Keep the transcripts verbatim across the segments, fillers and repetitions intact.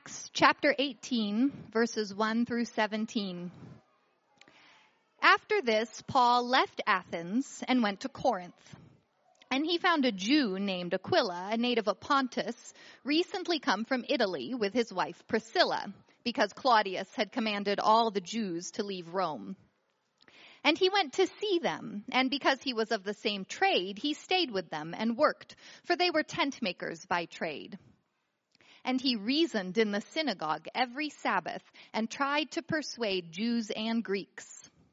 Acts chapter eighteen, verses one through seventeen. After this, Paul left Athens and went to Corinth. And he found a Jew named Aquila, a native of Pontus, recently come from Italy with his wife Priscilla, because Claudius had commanded all the Jews to leave Rome. And he went to see them, and because he was of the same trade, he stayed with them and worked, for they were tent makers by trade. And he reasoned in the synagogue every Sabbath and tried to persuade Jews and Greeks.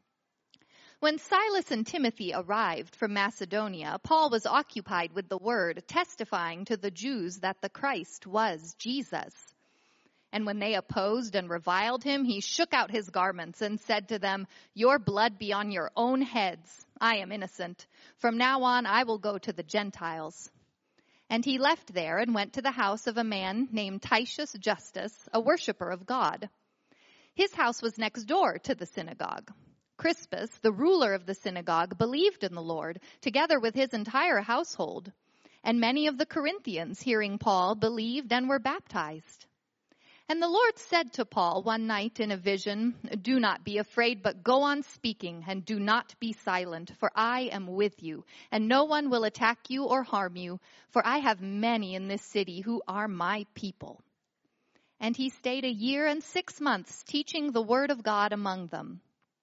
When Silas and Timothy arrived from Macedonia, Paul was occupied with the word, testifying to the Jews that the Christ was Jesus. And when they opposed and reviled him, he shook out his garments and said to them, "Your blood be on your own heads. I am innocent. From now on I will go to the Gentiles." And he left there and went to the house of a man named Titius Justus, a worshiper of God. His house was next door to the synagogue. Crispus, the ruler of the synagogue, believed in the Lord, together with his entire household. And many of the Corinthians, hearing Paul, believed and were baptized. And the Lord said to Paul one night in a vision, "Do not be afraid, but go on speaking, and do not be silent, for I am with you, and no one will attack you or harm you, for I have many in this city who are my people." And he stayed a year and six months teaching the word of God among them.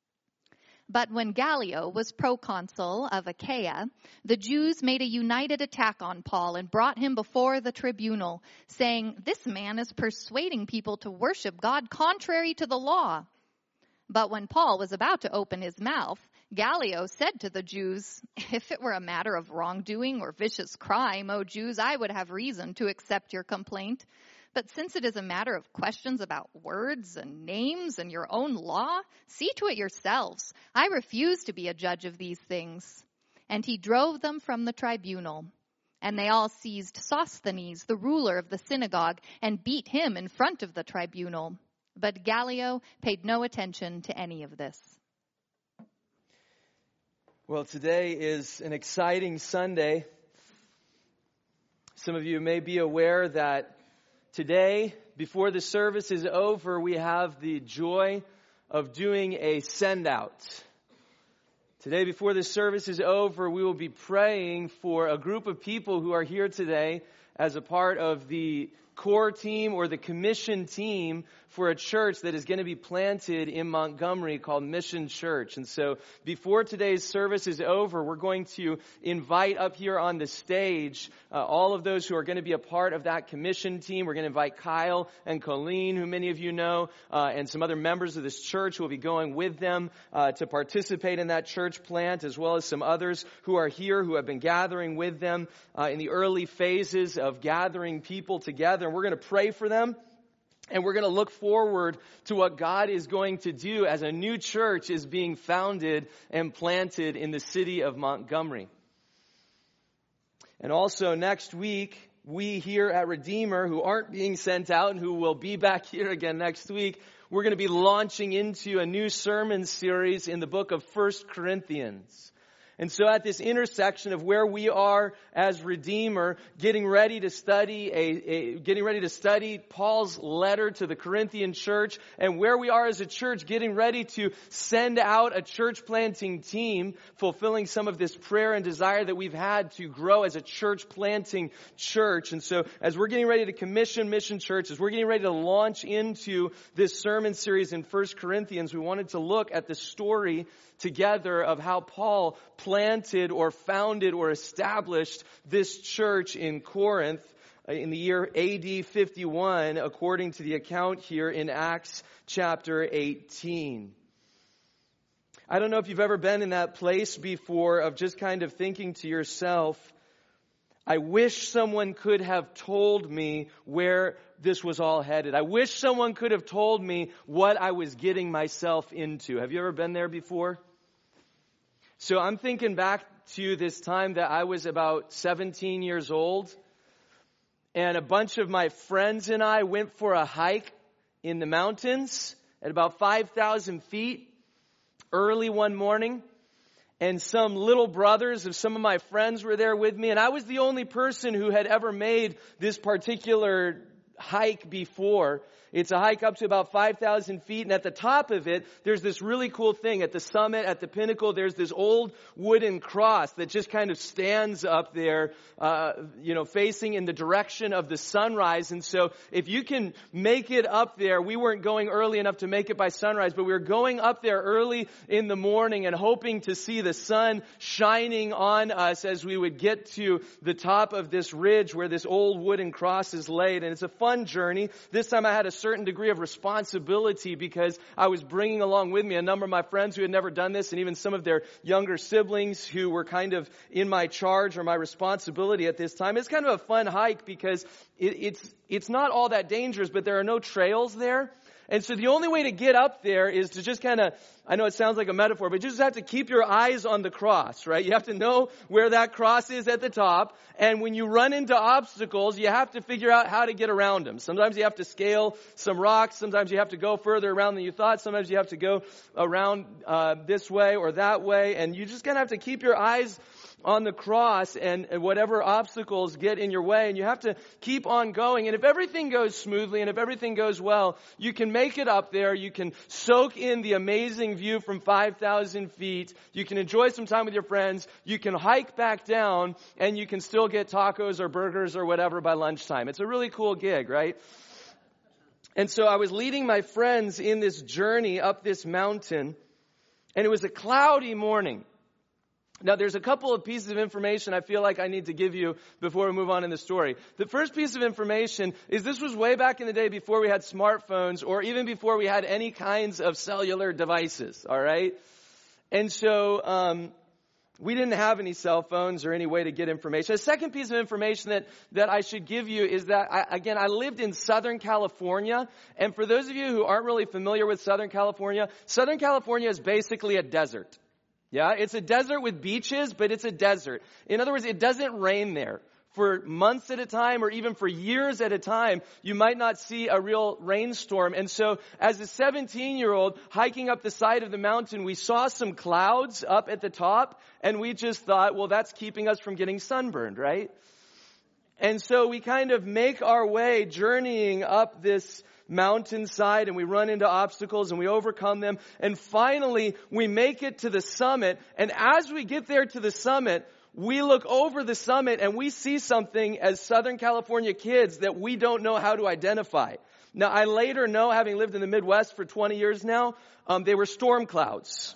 But when Gallio was proconsul of Achaia, the Jews made a united attack on Paul and brought him before the tribunal, saying, "This man is persuading people to worship God contrary to the law." But when Paul was about to open his mouth, Gallio said to the Jews, "If it were a matter of wrongdoing or vicious crime, O Jews, I would have reason to accept your complaint. But since it is a matter of questions about words and names and your own law, see to it yourselves. I refuse to be a judge of these things." And he drove them from the tribunal. And they all seized Sosthenes, the ruler of the synagogue, and beat him in front of the tribunal. But Gallio paid no attention to any of this. Well, today is an exciting Sunday. Some of you may be aware that today, before the service is over, we have the joy of doing a send-out. Today, before the service is over, we will be praying for a group of people who are here today as a part of the core team or the commission team for a church that is going to be planted in Montgomery called Mission Church. And so before today's service is over, we're going to invite up here on the stage uh, all of those who are going to be a part of that commission team. We're going to invite Kyle and Colleen, who many of you know, uh, and some other members of this church who will be going with them uh, to participate in that church plant, as well as some others who are here who have been gathering with them uh, in the early phases of gathering people together. And we're going to pray for them. And we're going to look forward to what God is going to do as a new church is being founded and planted in the city of Montgomery. And also next week, we here at Redeemer, who aren't being sent out and who will be back here again next week, we're going to be launching into a new sermon series in the book of First Corinthians. And so at this intersection of where we are as Redeemer, getting ready to study a, a getting ready to study Paul's letter to the Corinthian church, and where we are as a church, getting ready to send out a church planting team, fulfilling some of this prayer and desire that we've had to grow as a church planting church. And so as we're getting ready to commission Mission Church, as we're getting ready to launch into this sermon series in First Corinthians, we wanted to look at the story together of how Paul planted or founded or established this church in Corinth in the year A D fifty-one, according to the account here in Acts chapter eighteen. I don't know if you've ever been in that place before of just kind of thinking to yourself, I wish someone could have told me where this was all headed. I wish someone could have told me what I was getting myself into. Have you ever been there before? So I'm thinking back to this time that I was about seventeen years old, and a bunch of my friends and I went for a hike in the mountains at about five thousand feet early one morning. And some little brothers of some of my friends were there with me, and I was the only person who had ever made this particular hike before. It's a hike up to about five thousand feet, and at the top of it, there's this really cool thing. At the summit, at the pinnacle, there's this old wooden cross that just kind of stands up there, uh, you know, facing in the direction of the sunrise. And so if you can make it up there, we weren't going early enough to make it by sunrise, but we were going up there early in the morning and hoping to see the sun shining on us as we would get to the top of this ridge where this old wooden cross is laid. And it's a fun journey. This time I had a certain degree of responsibility because I was bringing along with me a number of my friends who had never done this, and even some of their younger siblings who were kind of in my charge or my responsibility at this time. It's kind of a fun hike because it, it's it's not all that dangerous, but there are no trails there. And so the only way to get up there is to just kind of, I know it sounds like a metaphor, but you just have to keep your eyes on the cross, right? You have to know where that cross is at the top. And when you run into obstacles, you have to figure out how to get around them. Sometimes you have to scale some rocks. Sometimes you have to go further around than you thought. Sometimes you have to go around uh, this way or that way. And you just kind of have to keep your eyes on the cross and whatever obstacles get in your way, and you have to keep on going. And if everything goes smoothly and if everything goes well, you can make it up there. You can soak in the amazing view from five thousand feet. You can enjoy some time with your friends. You can hike back down, and you can still get tacos or burgers or whatever by lunchtime. It's a really cool gig, right? And so I was leading my friends in this journey up this mountain, and it was a cloudy morning. Now, there's a couple of pieces of information I feel like I need to give you before we move on in the story. The first piece of information is this was way back in the day before we had smartphones or even before we had any kinds of cellular devices, all right? And so um, we didn't have any cell phones or any way to get information. The second piece of information that, that I should give you is that, I, again, I lived in Southern California. And for those of you who aren't really familiar with Southern California, Southern California is basically a desert. Yeah, it's a desert with beaches, but it's a desert. In other words, it doesn't rain there. For months at a time or even for years at a time, you might not see a real rainstorm. And so as a seventeen-year-old hiking up the side of the mountain, we saw some clouds up at the top, and we just thought, well, that's keeping us from getting sunburned, right? And so we kind of make our way journeying up this mountainside, and we run into obstacles and we overcome them. And finally, we make it to the summit. And as we get there to the summit, we look over the summit and we see something as Southern California kids that we don't know how to identify. Now, I later know, having lived in the Midwest for twenty years now, um, they were storm clouds.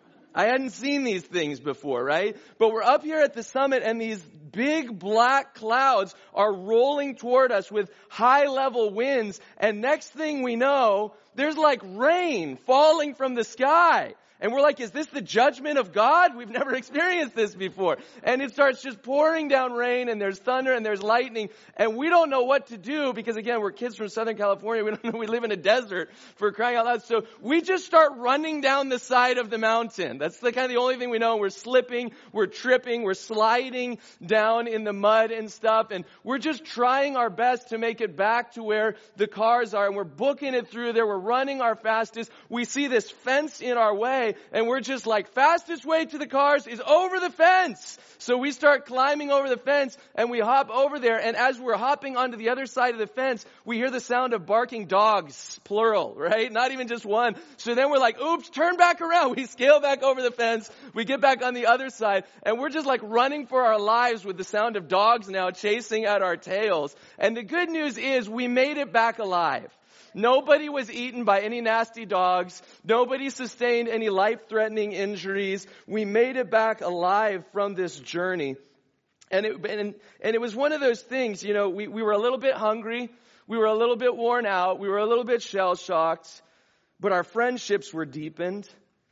I hadn't seen these things before, right? But we're up here at the summit, and these big black clouds are rolling toward us with high level winds. And next thing we know, there's like rain falling from the sky. And we're like, is this the judgment of God? We've never experienced this before. And it starts just pouring down rain, and there's thunder and there's lightning. And we don't know what to do because, again, we're kids from Southern California. We don't know we live in a desert, for crying out loud. So we just start running down the side of the mountain. That's the kind of the only thing we know. We're slipping, we're tripping, we're sliding down in the mud and stuff. And we're just trying our best to make it back to where the cars are. And we're booking it through there. We're running our fastest. We see this fence in our way. And we're just like, fastest way to the cars is over the fence. So we start climbing over the fence and we hop over there. And as we're hopping onto the other side of the fence, we hear the sound of barking dogs, plural, right? Not even just one. So then we're like, oops, turn back around. We scale back over the fence. We get back on the other side. And we're just like running for our lives with the sound of dogs now chasing at our tails. And the good news is we made it back alive. Nobody was eaten by any nasty dogs. Nobody sustained any life-threatening injuries. We made it back alive from this journey. And it, and, and it was one of those things, you know, we, we were a little bit hungry. We were a little bit worn out. We were a little bit shell-shocked. But our friendships were deepened.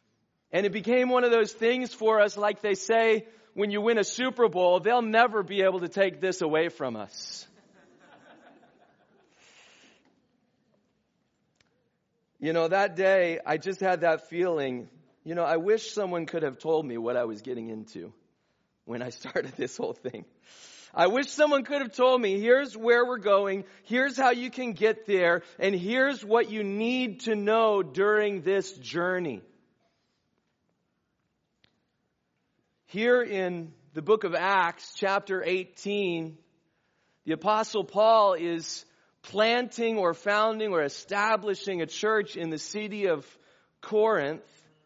And it became one of those things for us, like they say, when you win a Super Bowl, they'll never be able to take this away from us. You know, that day, I just had that feeling, you know, I wish someone could have told me what I was getting into when I started this whole thing. I wish someone could have told me, here's where we're going, here's how you can get there, and here's what you need to know during this journey. Here in the book of Acts, chapter eighteen, the Apostle Paul is planting or founding or establishing a church in the city of Corinth.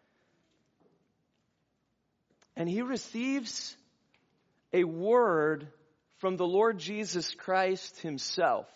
And he receives a word from the Lord Jesus Christ himself.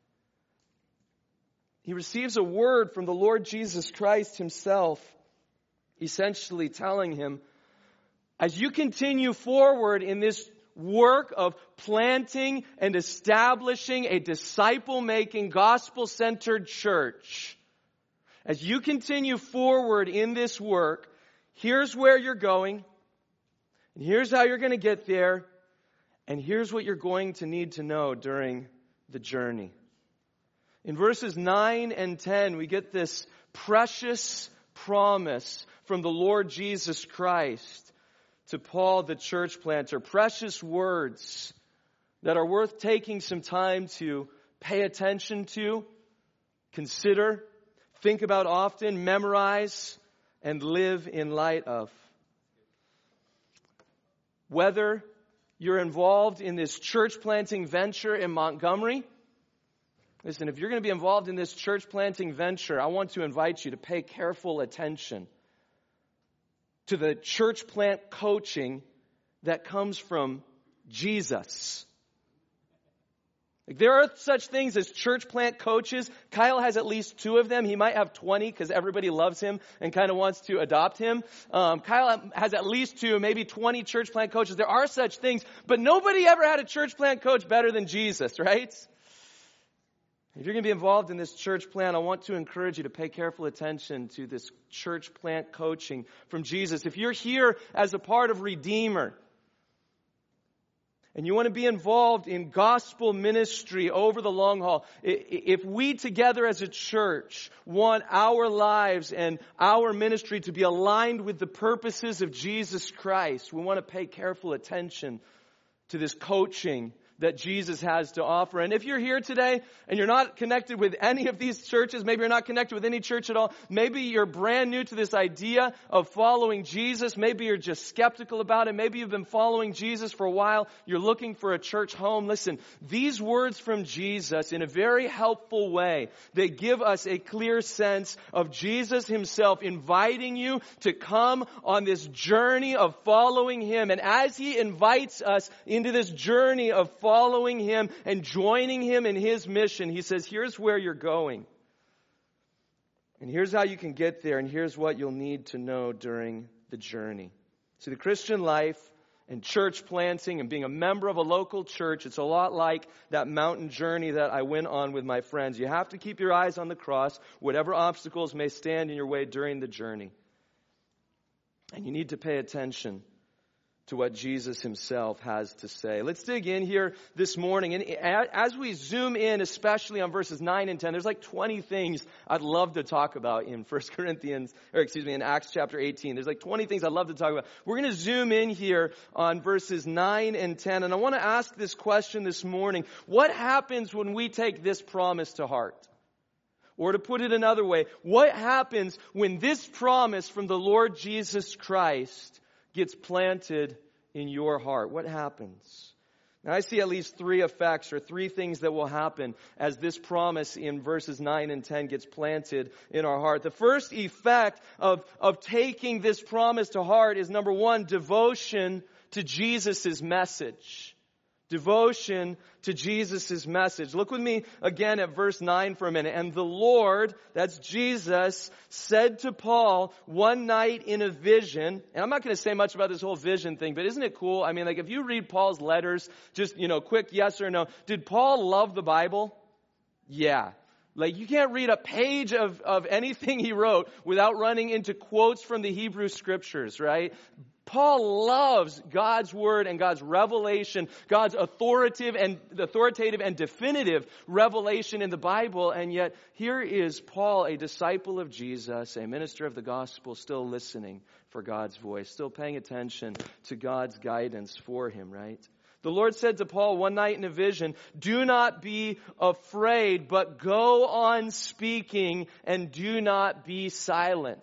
He receives a word from the Lord Jesus Christ himself, essentially telling him, as you continue forward in this work of planting and establishing a disciple-making, gospel-centered church, as you continue forward in this work, here's where you're going, and here's how you're going to get there, and here's what you're going to need to know during the journey. In verses nine and ten, we get this precious promise from the Lord Jesus Christ to Paul, the church planter. Precious words that are worth taking some time to pay attention to, consider, think about often, memorize, and live in light of. Whether you're involved in this church planting venture in Montgomery, listen, if you're going to be involved in this church planting venture, I want to invite you to pay careful attention to the church plant coaching that comes from Jesus. Like, there are such things as church plant coaches. Kyle has at least two of them. He might have twenty because everybody loves him and kind of wants to adopt him. Um, Kyle has at least two, maybe twenty church plant coaches. There are such things, but nobody ever had a church plant coach better than Jesus, right? If you're going to be involved in this church plant, I want to encourage you to pay careful attention to this church plant coaching from Jesus. If you're here as a part of Redeemer, and you want to be involved in gospel ministry over the long haul, if we together as a church want our lives and our ministry to be aligned with the purposes of Jesus Christ, we want to pay careful attention to this coaching that Jesus has to offer. And if you're here today and you're not connected with any of these churches, maybe you're not connected with any church at all, maybe you're brand new to this idea of following Jesus, maybe you're just skeptical about it, maybe you've been following Jesus for a while, you're looking for a church home. Listen, these words from Jesus in a very helpful way, they give us a clear sense of Jesus himself inviting you to come on this journey of following him. And as he invites us into this journey of following following him and joining him in his mission, he says, here's where you're going. And here's how you can get there. And here's what you'll need to know during the journey. See, the Christian life and church planting and being a member of a local church, it's a lot like that mountain journey that I went on with my friends. You have to keep your eyes on the cross, whatever obstacles may stand in your way during the journey. And you need to pay attention to what Jesus himself has to say. Let's dig in here this morning. And as we zoom in, especially on verses nine and ten, there's like twenty things I'd love to talk about in First Corinthians, or excuse me, in Acts chapter eighteen. There's like twenty things I'd love to talk about. We're going to zoom in here on verses nine and ten. And I want to ask this question this morning. What happens when we take this promise to heart? Or to put it another way, what happens when this promise from the Lord Jesus Christ gets planted in your heart? What happens? Now I see at least three effects or three things that will happen as this promise in verses nine and ten gets planted in our heart. The first effect of, of taking this promise to heart is, number one, devotion to Jesus' message. Devotion to Jesus' message. Look with me again at verse nine for a minute. And the Lord, that's Jesus, said to Paul one night in a vision, and I'm not going to say much about this whole vision thing, but isn't it cool? I mean, like if you read Paul's letters, just, you know, quick yes or no. Did Paul love the Bible? Yeah. Like you can't read a page of, of anything he wrote without running into quotes from the Hebrew scriptures, right? Paul loves God's word and God's revelation, God's authoritative and authoritative and definitive revelation in the Bible. And yet here is Paul, a disciple of Jesus, a minister of the gospel, still listening for God's voice, still paying attention to God's guidance for him, right? The Lord said to Paul one night in a vision, do not be afraid, but go on speaking and do not be silent.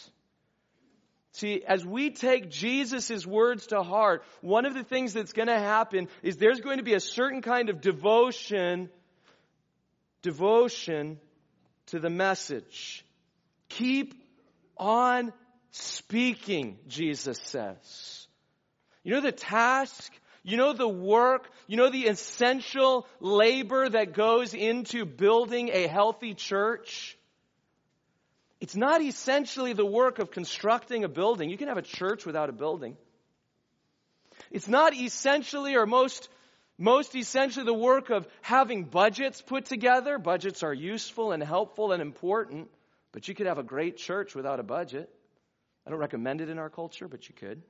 See, as we take Jesus' words to heart, one of the things that's going to happen is there's going to be a certain kind of devotion devotion to the message. Keep on speaking, Jesus says. You know the task, you know the work, you know the essential labor that goes into building a healthy church? It's not essentially the work of constructing a building. You can have a church without a building. It's not essentially or most, most essentially the work of having budgets put together. Budgets are useful and helpful and important, but you could have a great church without a budget. I don't recommend it in our culture, but you could.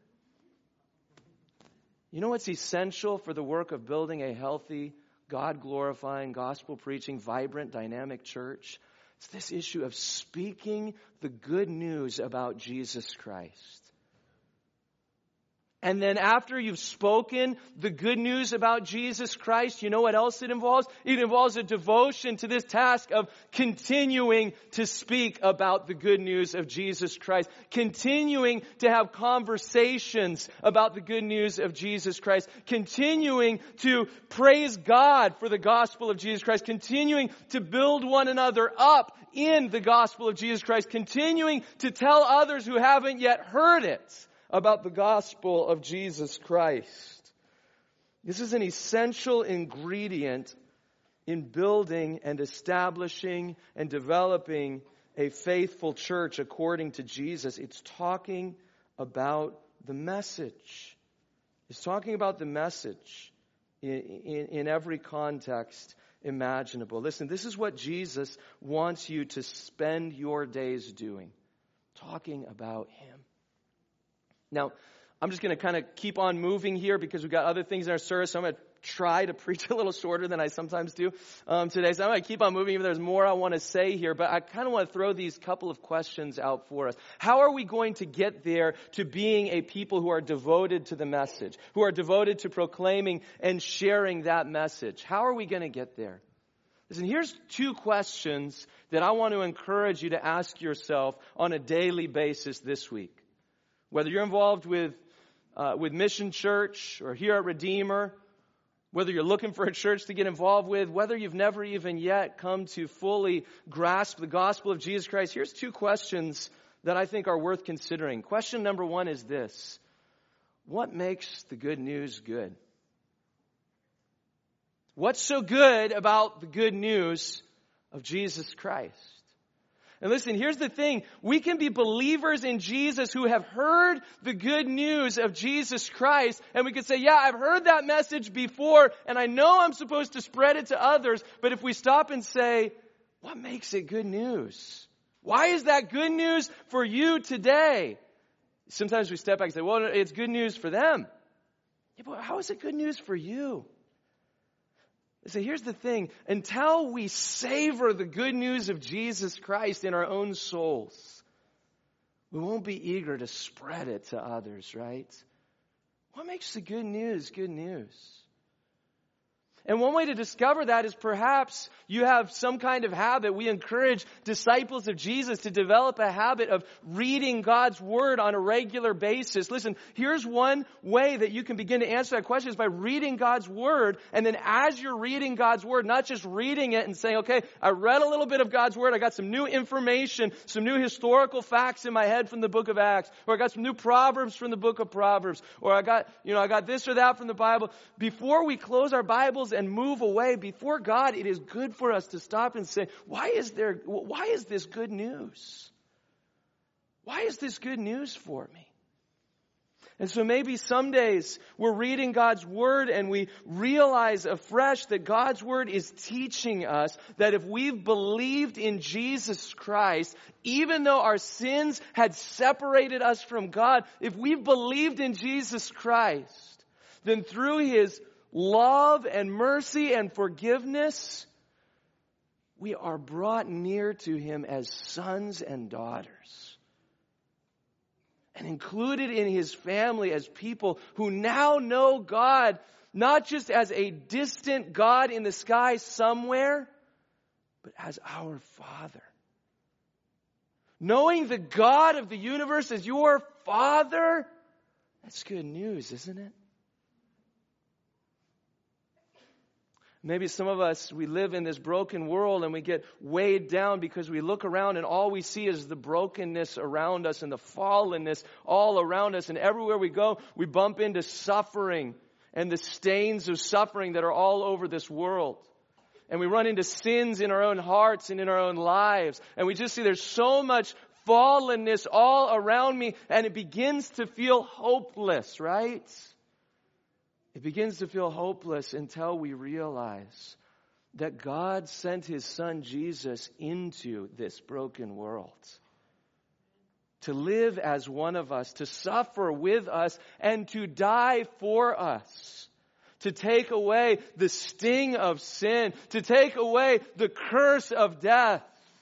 You know what's essential for the work of building a healthy, God-glorifying, gospel-preaching, vibrant, dynamic church? It's this issue of speaking the good news about Jesus Christ. And then after you've spoken the good news about Jesus Christ, you know what else it involves? It involves a devotion to this task of continuing to speak about the good news of Jesus Christ. Continuing to have conversations about the good news of Jesus Christ. Continuing to praise God for the gospel of Jesus Christ. Continuing to build one another up in the gospel of Jesus Christ. Continuing to tell others who haven't yet heard it about the gospel of Jesus Christ. This is an essential ingredient in building and establishing and developing a faithful church according to Jesus. It's talking about the message. It's talking about the message in, in, in every context imaginable. Listen, this is what Jesus wants you to spend your days doing. Talking about Him. Now, I'm just going to kind of keep on moving here because we've got other things in our service. So I'm going to try to preach a little shorter than I sometimes do um, today. So I'm going to keep on moving. Even there's more I want to say here, but I kind of want to throw these couple of questions out for us. How are we going to get there to being a people who are devoted to the message, who are devoted to proclaiming and sharing that message? How are we going to get there? Listen, here's two questions that I want to encourage you to ask yourself on a daily basis this week. Whether you're involved with uh, with Mission Church or here at Redeemer, whether you're looking for a church to get involved with, whether you've never even yet come to fully grasp the gospel of Jesus Christ, here's two questions that I think are worth considering. Question number one is this: what makes the good news good? What's so good about the good news of Jesus Christ? And listen, here's the thing. We can be believers in Jesus who have heard the good news of Jesus Christ. And we could say, yeah, I've heard that message before, and I know I'm supposed to spread it to others. But if we stop and say, what makes it good news? Why is that good news for you today? Sometimes we step back and say, well, it's good news for them. Yeah, but how is it good news for you? So here's the thing. Until we savor the good news of Jesus Christ in our own souls, we won't be eager to spread it to others, right? What makes the good news good news? And one way to discover that is perhaps you have some kind of habit. We encourage disciples of Jesus to develop a habit of reading God's Word on a regular basis. Listen, here's one way that you can begin to answer that question is by reading God's Word. And then as you're reading God's Word, not just reading it and saying, okay, I read a little bit of God's Word. I got some new information, some new historical facts in my head from the book of Acts. Or I got some new Proverbs from the book of Proverbs. Or I got, you know, I got this or that from the Bible. Before we close our Bibles and move away before God, it is good for us to stop and say, why is there, why is this good news? Why is this good news for me? And so maybe some days we're reading God's Word and we realize afresh that God's Word is teaching us that if we've believed in Jesus Christ, even though our sins had separated us from God, if we've believed in Jesus Christ, then through His love and mercy and forgiveness, we are brought near to Him as sons and daughters. And included in His family as people who now know God, not just as a distant God in the sky somewhere, but as our Father. Knowing the God of the universe as your Father, that's good news, isn't it? Maybe some of us, we live in this broken world and we get weighed down because we look around and all we see is the brokenness around us and the fallenness all around us. And everywhere we go, we bump into suffering and the stains of suffering that are all over this world. And we run into sins in our own hearts and in our own lives. And we just see there's so much fallenness all around me, and it begins to feel hopeless, right? It begins to feel hopeless until we realize that God sent His Son Jesus into this broken world to live as one of us, to suffer with us, and to die for us, to take away the sting of sin, to take away the curse of death.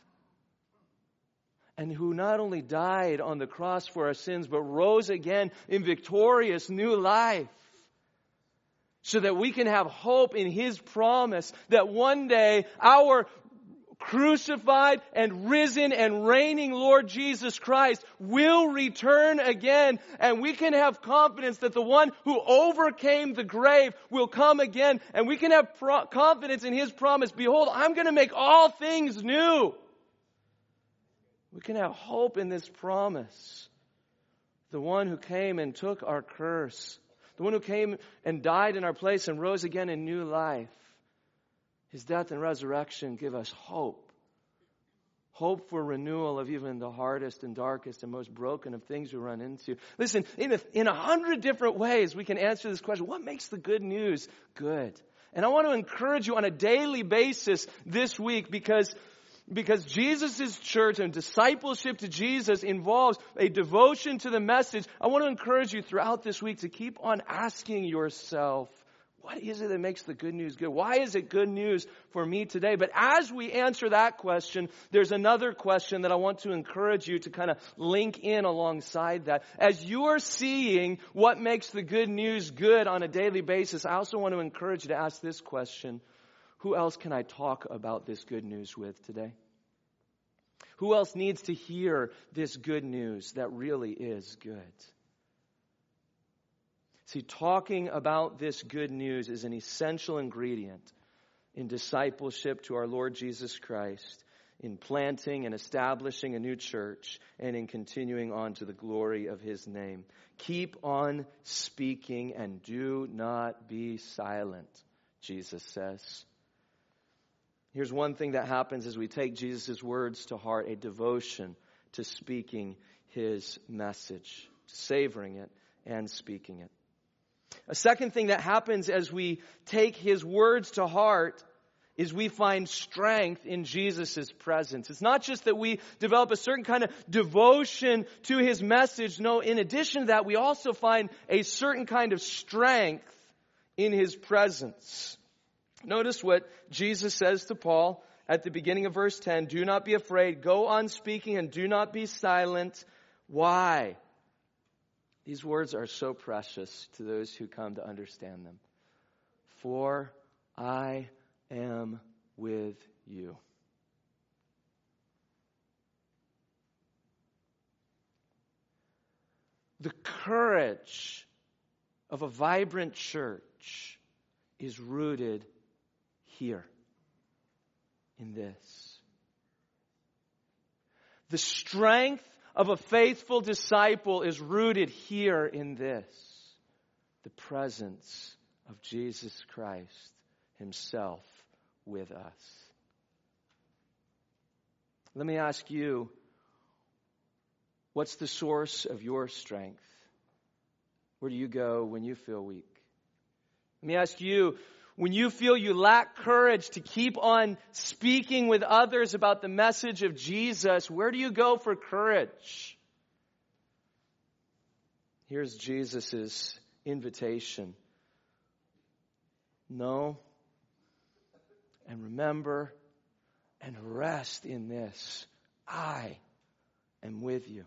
And who not only died on the cross for our sins, but rose again in victorious new life. So that we can have hope in His promise that one day our crucified and risen and reigning Lord Jesus Christ will return again. And we can have confidence that the one who overcame the grave will come again. And we can have pro- confidence in His promise. Behold, I'm going to make all things new. We can have hope in this promise. The one who came and took our curse. The one who came and died in our place and rose again in new life. His death and resurrection give us hope. Hope for renewal of even the hardest and darkest and most broken of things we run into. Listen, in a, in a hundred different ways we can answer this question. What makes the good news good? And I want to encourage you on a daily basis this week because Because Jesus' church and discipleship to Jesus involves a devotion to the message. I want to encourage you throughout this week to keep on asking yourself, what is it that makes the good news good? Why is it good news for me today? But as we answer that question, there's another question that I want to encourage you to kind of link in alongside that. As you are seeing what makes the good news good on a daily basis, I also want to encourage you to ask this question. Who else can I talk about this good news with today? Who else needs to hear this good news that really is good? See, talking about this good news is an essential ingredient in discipleship to our Lord Jesus Christ, in planting and establishing a new church, and in continuing on to the glory of His name. Keep on speaking and do not be silent, Jesus says. Here's one thing that happens as we take Jesus' words to heart, a devotion to speaking His message, to savoring it and speaking it. A second thing that happens as we take His words to heart is we find strength in Jesus' presence. It's not just that we develop a certain kind of devotion to His message. No, in addition to that, we also find a certain kind of strength in His presence. Notice what Jesus says to Paul at the beginning of verse ten. Do not be afraid. Go on speaking and do not be silent. Why? These words are so precious to those who come to understand them. For I am with you. The courage of a vibrant church is rooted here in this. The strength of a faithful disciple is rooted here in this. The presence of Jesus Christ Himself with us. Let me ask you, what's the source of your strength? Where do you go when you feel weak? Let me ask you, when you feel you lack courage to keep on speaking with others about the message of Jesus, where do you go for courage? Here's Jesus' invitation. Know and remember and rest in this. I am with you.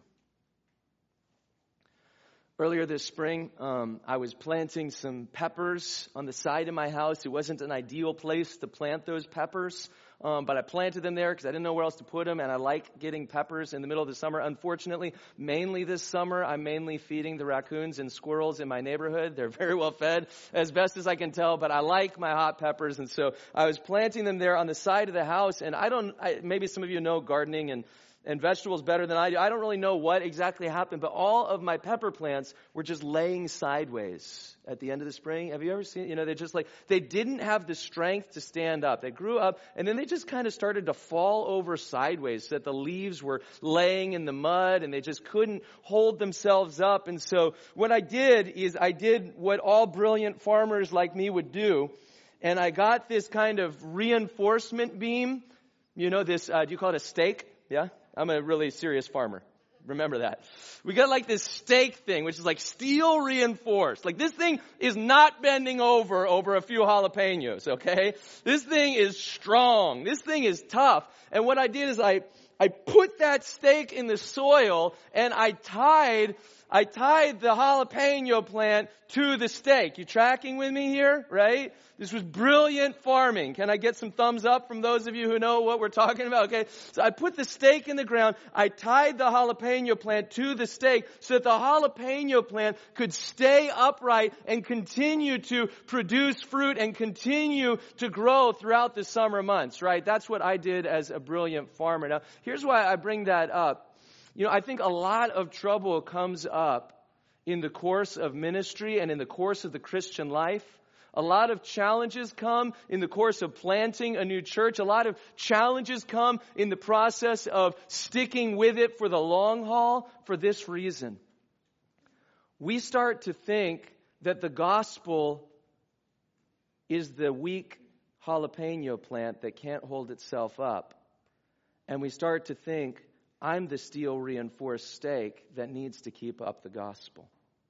Earlier this spring, um, I was planting some peppers on the side of my house. It wasn't an ideal place to plant those peppers Um, but I planted them there because I didn't know where else to put them, and I like getting peppers in the middle of the summer. Unfortunately, mainly this summer, I'm mainly feeding the raccoons and squirrels in my neighborhood. They're very well fed, as best as I can tell, but I like my hot peppers, and so I was planting them there on the side of the house, and I don't, I, maybe some of you know gardening and and vegetables better than I do. I don't really know what exactly happened, but all of my pepper plants were just laying sideways at the end of the spring. Have you ever seen, you know, they just like, they didn't have the strength to stand up. They grew up, and then they just kind of started to fall over sideways so that the leaves were laying in the mud, and they just couldn't hold themselves up. And so what I did is I did what all brilliant farmers like me would do, and I got this kind of reinforcement beam. You know, this, uh, do you call it a stake? Yeah? I'm a really serious farmer. Remember that. We got like this stake thing, which is like steel reinforced. Like this thing is not bending over over a few jalapenos, okay? This thing is strong. This thing is tough. And what I did is I, I put that stake in the soil and I tied, I tied the jalapeno plant to the stake. You tracking with me here, right? This was brilliant farming. Can I get some thumbs up from those of you who know what we're talking about? Okay. So I put the stake in the ground. I tied the jalapeno plant to the stake so that the jalapeno plant could stay upright and continue to produce fruit and continue to grow throughout the summer months, right? That's what I did as a brilliant farmer. Now, here's why I bring that up. You know, I think a lot of trouble comes up in the course of ministry and in the course of the Christian life. A lot of challenges come in the course of planting a new church. A lot of challenges come in the process of sticking with it for the long haul for this reason. We start to think that the gospel is the weak jalapeno plant that can't hold itself up. And we start to think, I'm the steel reinforced stake that needs to keep up the gospel.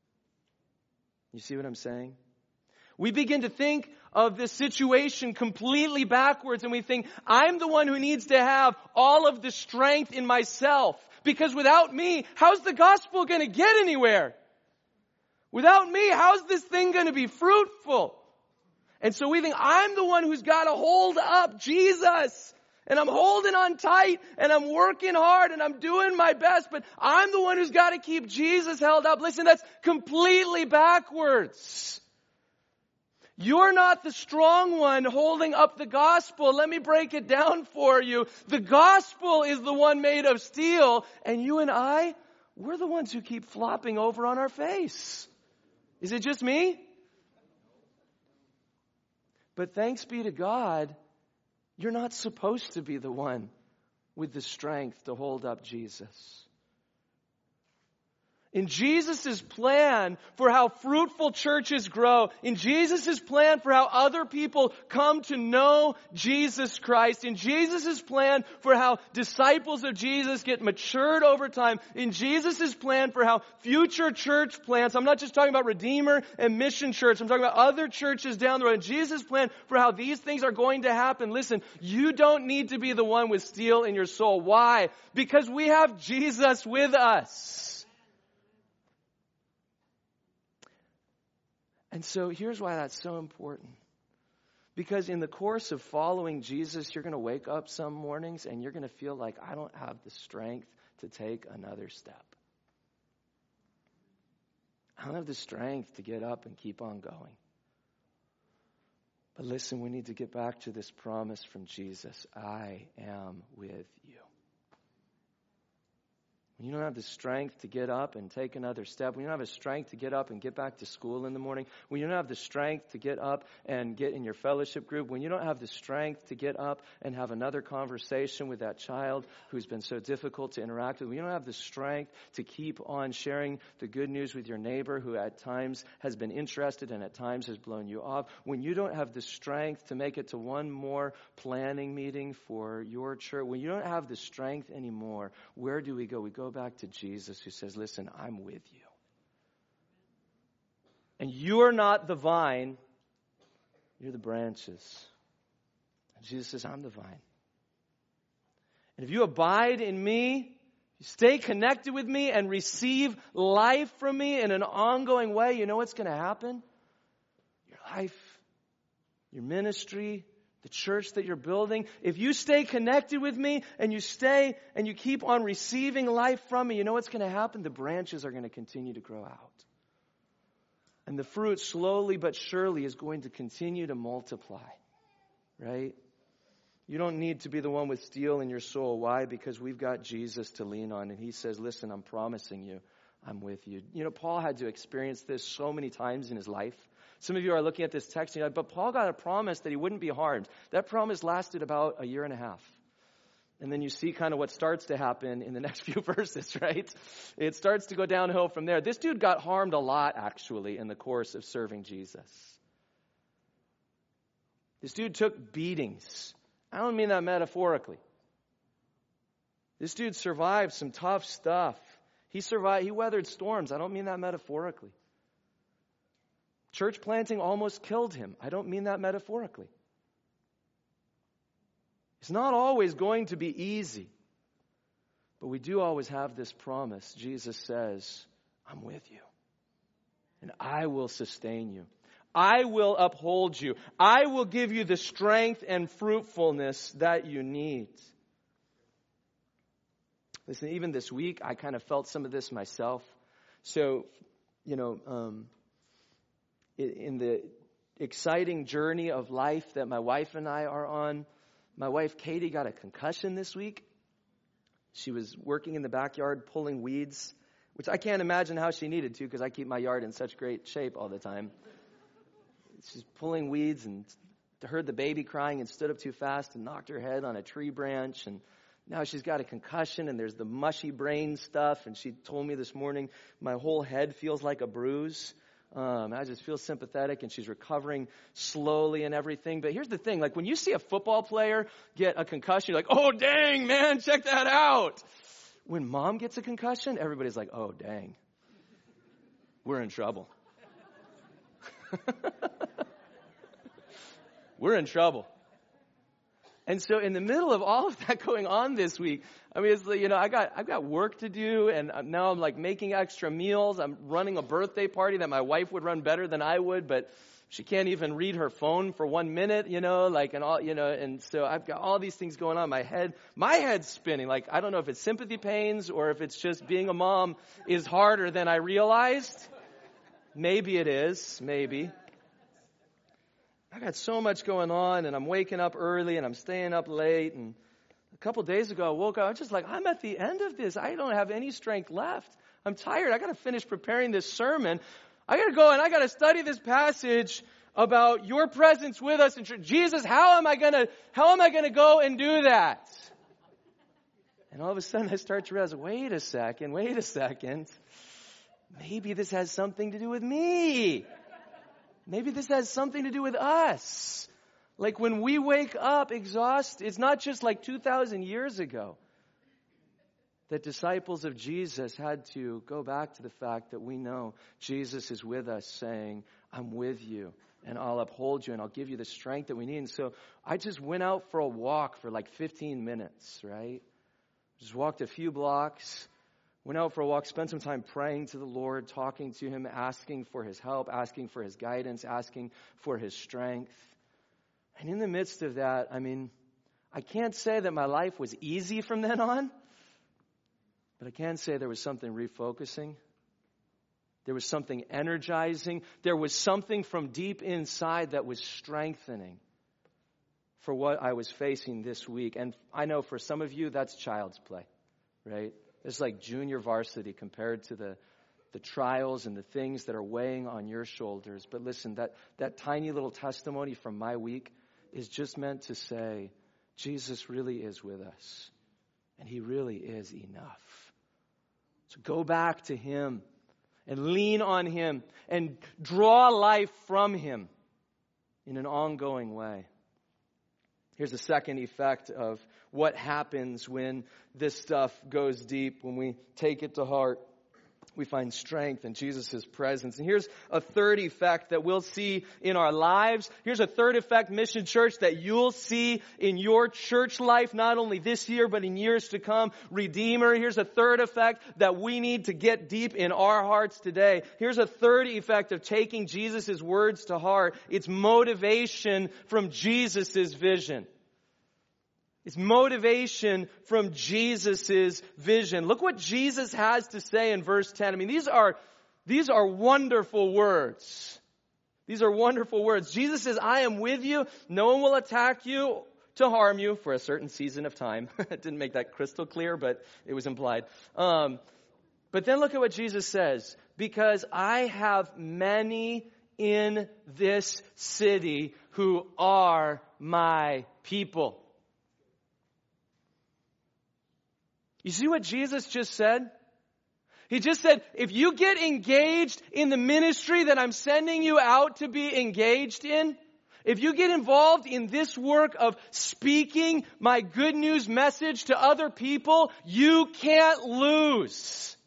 You see what I'm saying? We begin to think of this situation completely backwards, and we think, I'm the one who needs to have all of the strength in myself. Because without me, how's the gospel going to get anywhere? Without me, how's this thing going to be fruitful? And so we think, I'm the one who's got to hold up Jesus. And I'm holding on tight, and I'm working hard, and I'm doing my best, but I'm the one who's got to keep Jesus held up. Listen, that's completely backwards. You're not the strong one holding up the gospel. Let me break it down for you. The gospel is the one made of steel, and you and I, we're the ones who keep flopping over on our face. Is it just me? But thanks be to God, you're not supposed to be the one with the strength to hold up Jesus. In Jesus' plan for how fruitful churches grow, in Jesus' plan for how other people come to know Jesus Christ, in Jesus' plan for how disciples of Jesus get matured over time, in Jesus' plan for how future church plants, I'm not just talking about Redeemer and Mission Church, I'm talking about other churches down the road, in Jesus' plan for how these things are going to happen, listen, you don't need to be the one with steel in your soul. Why? Because we have Jesus with us. And so here's why that's so important. Because in the course of following Jesus, you're going to wake up some mornings and you're going to feel like, I don't have the strength to take another step. I don't have the strength to get up and keep on going. But listen, we need to get back to this promise from Jesus. I am with you. When you don't have the strength to get up and take another step, when you don't have the strength to get up and get back to school in the morning, when you don't have the strength to get up and get in your fellowship group, when you don't have the strength to get up and have another conversation with that child who's been so difficult to interact with, when you don't have the strength to keep on sharing the good news with your neighbor who at times has been interested and at times has blown you off, when you don't have the strength to make it to one more planning meeting for your church, when you don't have the strength anymore, where do we go? We go back to Jesus, who says, listen, I'm with you. And you're not the vine, you're the branches. And Jesus says, I'm the vine. And if you abide in me, you stay connected with me and receive life from me in an ongoing way, you know what's going to happen? Your life, your ministry, the church that you're building, if you stay connected with me and you stay and you keep on receiving life from me, you know what's going to happen? The branches are going to continue to grow out. And the fruit slowly but surely is going to continue to multiply, right? You don't need to be the one with steel in your soul. Why? Because we've got Jesus to lean on. And he says, listen, I'm promising you, I'm with you. You know, Paul had to experience this so many times in his life. Some of you are looking at this text and you're like, but Paul got a promise that he wouldn't be harmed. That promise lasted about a year and a half. And then you see kind of what starts to happen in the next few verses, right? It starts to go downhill from there. This dude got harmed a lot, actually, in the course of serving Jesus. This dude took beatings. I don't mean that metaphorically. This dude survived some tough stuff. He survived, he weathered storms. I don't mean that metaphorically. Church planting almost killed him. I don't mean that metaphorically. It's not always going to be easy. But we do always have this promise. Jesus says, I'm with you. And I will sustain you. I will uphold you. I will give you the strength and fruitfulness that you need. Listen, even this week, I kind of felt some of this myself. So, you know, um, in the exciting journey of life that my wife and I are on, my wife Katie got a concussion this week. She was working in the backyard pulling weeds, which I can't imagine how she needed to because I keep my yard in such great shape all the time. She's pulling weeds and heard the baby crying and stood up too fast and knocked her head on a tree branch. And now she's got a concussion and there's the mushy brain stuff. And she told me this morning, my whole head feels like a bruise. Um, I just feel sympathetic, and she's recovering slowly and everything. But here's the thing, like when you see a football player get a concussion, you're like, oh, dang, man, check that out. When mom gets a concussion, everybody's like, oh, dang, we're in trouble. We're in trouble. And so in the middle of all of that going on this week, I mean, it's like, you know, I got, I've got work to do, and now I'm like making extra meals. I'm running a birthday party that my wife would run better than I would, but she can't even read her phone for one minute, you know, like, and all, you know, and so I've got all these things going on. My head, my head's spinning. Like, I don't know if it's sympathy pains or if it's just being a mom is harder than I realized. Maybe it is, maybe. I got so much going on, and I'm waking up early, and I'm staying up late. And a couple days ago, I woke up. I was just like, I'm at the end of this. I don't have any strength left. I'm tired. I got to finish preparing this sermon. I got to go and I got to study this passage about your presence with us. And Jesus, how am I gonna? How am I gonna go and do that? And all of a sudden, I start to realize, wait a second, wait a second. Maybe this has something to do with me. Maybe this has something to do with us. Like when we wake up exhausted, it's not just like two thousand years ago that disciples of Jesus had to go back to the fact that we know Jesus is with us saying, I'm with you and I'll uphold you and I'll give you the strength that we need. And so I just went out for a walk for like fifteen minutes, right? Just walked a few blocks. Went out for a walk, spent some time praying to the Lord, talking to him, asking for his help, asking for his guidance, asking for his strength. And in the midst of that, I mean, I can't say that my life was easy from then on, but I can say there was something refocusing. There was something energizing. There was something from deep inside that was strengthening for what I was facing this week. And I know for some of you, that's child's play, right? It's like junior varsity compared to the, the trials and the things that are weighing on your shoulders. But listen, that, that tiny little testimony from my week is just meant to say, Jesus really is with us. And he really is enough. So go back to him and lean on him and draw life from him in an ongoing way. Here's a second effect of what happens when this stuff goes deep, when we take it to heart. we find strength in Jesus' presence. And here's a third effect that we'll see in our lives. Here's a third effect, Mission Church, that you'll see in your church life, not only this year, but in years to come. Redeemer, here's a third effect that we need to get deep in our hearts today. Here's a third effect of taking Jesus' words to heart. It's motivation from Jesus' vision. It's motivation from Jesus' vision. Look what Jesus has to say in verse ten. I mean, these are, these are wonderful words. These are wonderful words. Jesus says, I am with you. No one will attack you to harm you for a certain season of time. It didn't make that crystal clear, but it was implied. Um, but then look at what Jesus says. Because I have many in this city who are my people. You see what Jesus just said? He just said, if you get engaged in the ministry that I'm sending you out to be engaged in, if you get involved in this work of speaking my good news message to other people, you can't lose.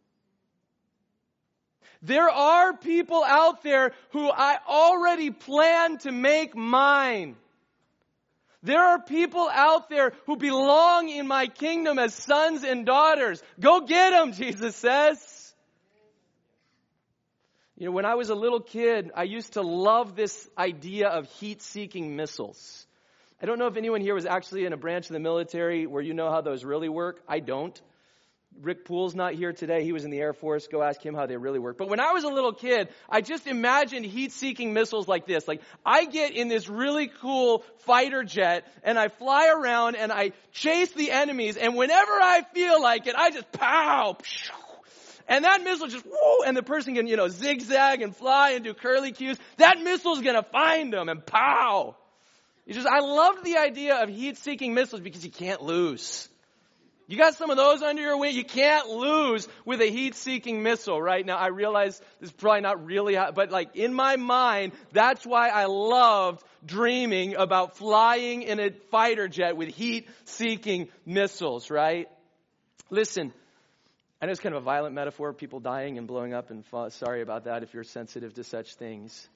There are people out there who I already plan to make mine. There are people out there who belong in my kingdom as sons and daughters. Go get them, Jesus says. You know, when I was a little kid, I used to love this idea of heat-seeking missiles. I don't know if anyone here was actually in a branch of the military where you know how those really work. I don't. Rick Poole's not here today. He was in the Air Force. Go ask him how they really work. But when I was a little kid, I just imagined heat-seeking missiles like this. Like, I get in this really cool fighter jet, and I fly around, and I chase the enemies, and whenever I feel like it, I just pow! And that missile just, whoa, and the person can, you know, zigzag and fly and do curly cues. That missile's gonna find them, and pow! It's just, I loved the idea of heat-seeking missiles because you can't lose. You got some of those under your wing. You can't lose with a heat-seeking missile, right? Now, I realize this is probably not really, how, but like in my mind, that's why I loved dreaming about flying in a fighter jet with heat-seeking missiles, right? Listen, I know it's kind of a violent metaphor, people dying and blowing up, and fall, sorry about that if you're sensitive to such things.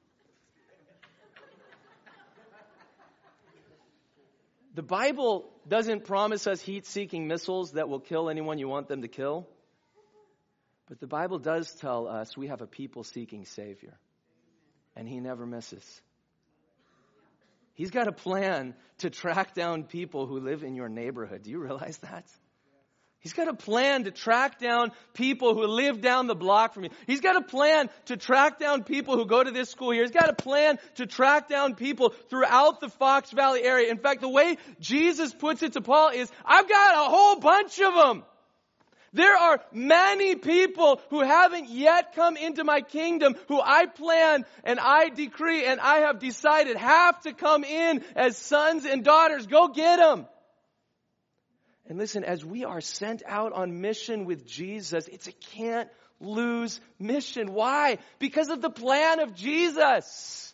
The Bible doesn't promise us heat-seeking missiles that will kill anyone you want them to kill. But the Bible does tell us we have a people-seeking Savior. And He never misses. He's got a plan to track down people who live in your neighborhood. Do you realize that? He's got a plan to track down people who live down the block from you. He's got a plan to track down people who go to this school here. He's got a plan to track down people throughout the Fox Valley area. In fact, the way Jesus puts it to Paul is, I've got a whole bunch of them. There are many people who haven't yet come into my kingdom who I plan and I decree and I have decided have to come in as sons and daughters. Go get them. And listen, as we are sent out on mission with Jesus, it's a can't lose mission. Why? Because of the plan of Jesus.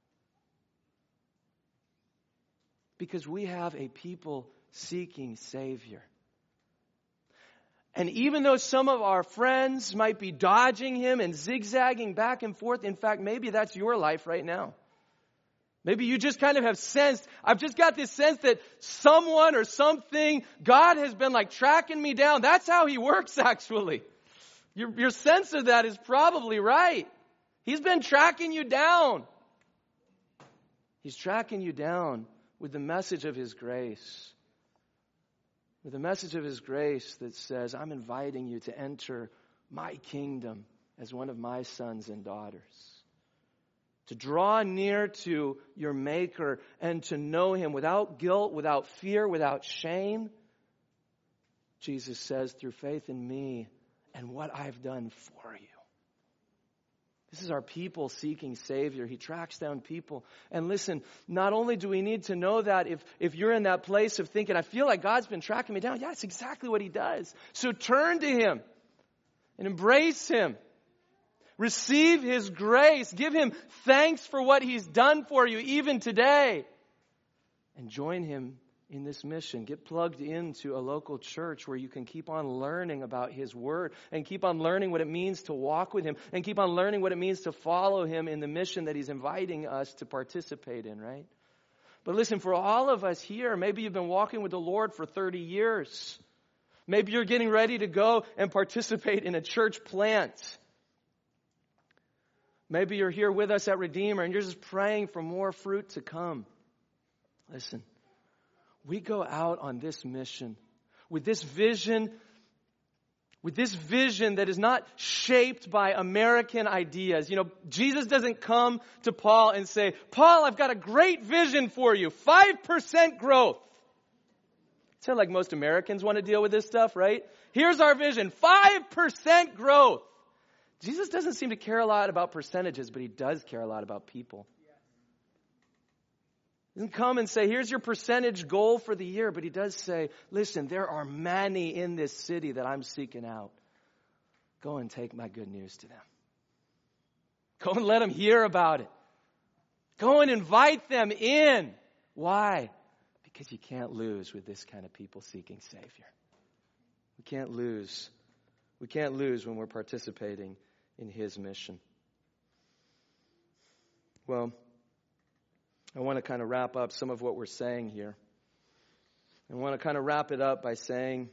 Because we have a people-seeking Savior. And even though some of our friends might be dodging Him and zigzagging back and forth, in fact, maybe that's your life right now. Maybe you just kind of have sensed, I've just got this sense that someone or something, God has been like tracking me down. That's how He works, actually. Your, your sense of that is probably right. He's been tracking you down. He's tracking you down with the message of His grace. With the message of His grace that says, I'm inviting you to enter my kingdom as one of my sons and daughters. To draw near to your Maker and to know Him without guilt, without fear, without shame. Jesus says, through faith in me and what I've done for you. This is our people-seeking Savior. He tracks down people. And listen, not only do we need to know that if, if you're in that place of thinking, I feel like God's been tracking me down. Yeah, it's exactly what He does. So turn to Him and embrace Him. Receive His grace. Give Him thanks for what He's done for you even today. And join Him in this mission. Get plugged into a local church where you can keep on learning about His Word and keep on learning what it means to walk with Him and keep on learning what it means to follow Him in the mission that He's inviting us to participate in, right? But listen, for all of us here, maybe you've been walking with the Lord for thirty years. Maybe you're getting ready to go and participate in a church plant. Maybe you're here with us at Redeemer and you're just praying for more fruit to come. Listen. We go out on this mission with this vision, with this vision that is not shaped by American ideas. You know, Jesus doesn't come to Paul and say, Paul, I've got a great vision for you, five percent growth. It sounds like most Americans want to deal with this stuff, right? Here's our vision, five percent growth. Jesus doesn't seem to care a lot about percentages, but He does care a lot about people. He doesn't come and say, here's your percentage goal for the year. But He does say, listen, there are many in this city that I'm seeking out. Go and take my good news to them. Go and let them hear about it. Go and invite them in. Why? Because you can't lose with this kind of people seeking Savior. We can't lose. We can't lose when we're participating in His mission. Well, I want to kind of wrap up some of what we're saying here. I want to kind of wrap it up by saying,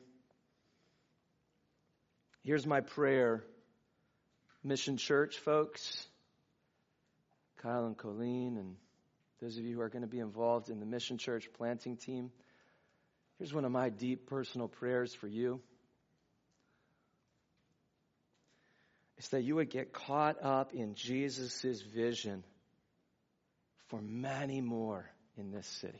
here's my prayer, Mission Church folks, Kyle and Colleen, and those of you who are going to be involved in the Mission Church planting team. Here's one of my deep personal prayers for you. It's that you would get caught up in Jesus' vision for many more in this city.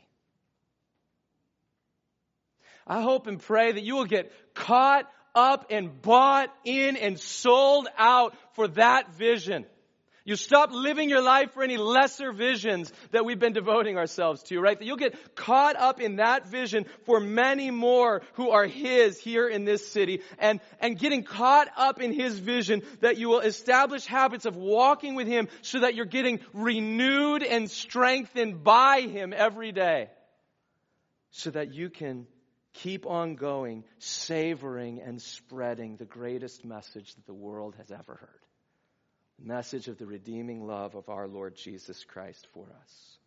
I hope and pray that you will get caught up and bought in and sold out for that vision. You stop living your life for any lesser visions that we've been devoting ourselves to, right? That you'll get caught up in that vision for many more who are His here in this city. And, and getting caught up in His vision that you will establish habits of walking with Him so that you're getting renewed and strengthened by Him every day. So that you can keep on going, savoring and spreading the greatest message that the world has ever heard. The message of the redeeming love of our Lord Jesus Christ for us.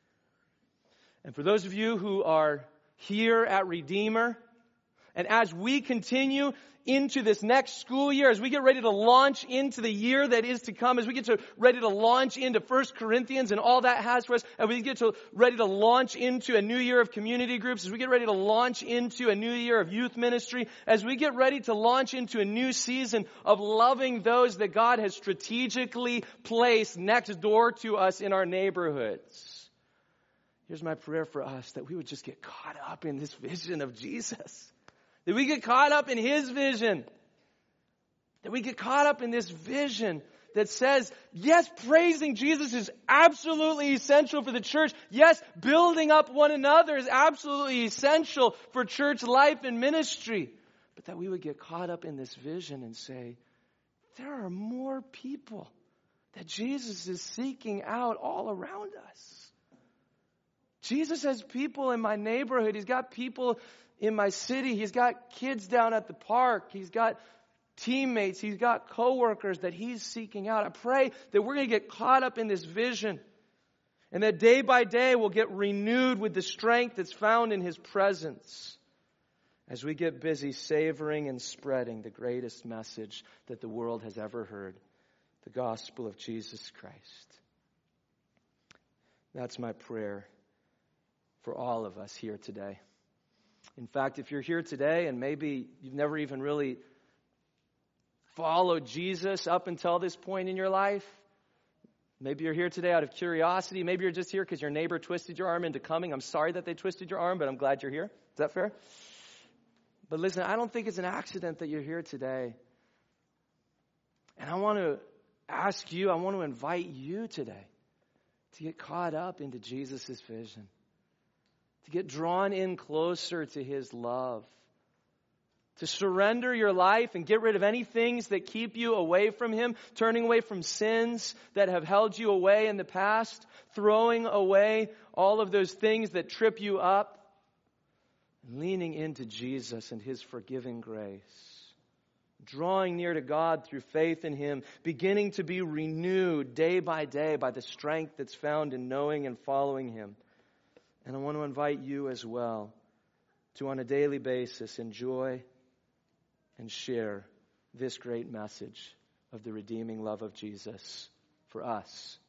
And for those of you who are here at Redeemer, and as we continue into this next school year, as we get ready to launch into the year that is to come, as we get to ready to launch into First Corinthians and all that has for us, as we get to ready to launch into a new year of community groups, as we get ready to launch into a new year of youth ministry, as we get ready to launch into a new season of loving those that God has strategically placed next door to us in our neighborhoods. Here's my prayer for us, that we would just get caught up in this vision of Jesus. That we get caught up in His vision. That we get caught up in this vision that says, yes, praising Jesus is absolutely essential for the church. Yes, building up one another is absolutely essential for church life and ministry. But that we would get caught up in this vision and say, there are more people that Jesus is seeking out all around us. Jesus has people in my neighborhood. He's got people in my city. He's got kids down at the park. He's got teammates. He's got coworkers that He's seeking out. I pray that we're going to get caught up in this vision, and that day by day we'll get renewed with the strength that's found in His presence as we get busy savoring and spreading the greatest message that the world has ever heard, the gospel of Jesus Christ. That's my prayer for all of us here today. In fact, if you're here today and maybe you've never even really followed Jesus up until this point in your life, maybe you're here today out of curiosity, maybe you're just here because your neighbor twisted your arm into coming. I'm sorry that they twisted your arm, but I'm glad you're here. Is that fair? But listen, I don't think it's an accident that you're here today. And I want to ask you, I want to invite you today to get caught up into Jesus' vision. To get drawn in closer to His love. To surrender your life and get rid of any things that keep you away from Him. Turning away from sins that have held you away in the past. Throwing away all of those things that trip you up. leaning into Jesus and his forgiving grace, drawing near to God through faith in him, beginning to be renewed day by day by the strength that's found in knowing and following him. And I want to invite you as well to, on a daily basis, enjoy and share this great message of the redeeming love of Jesus for us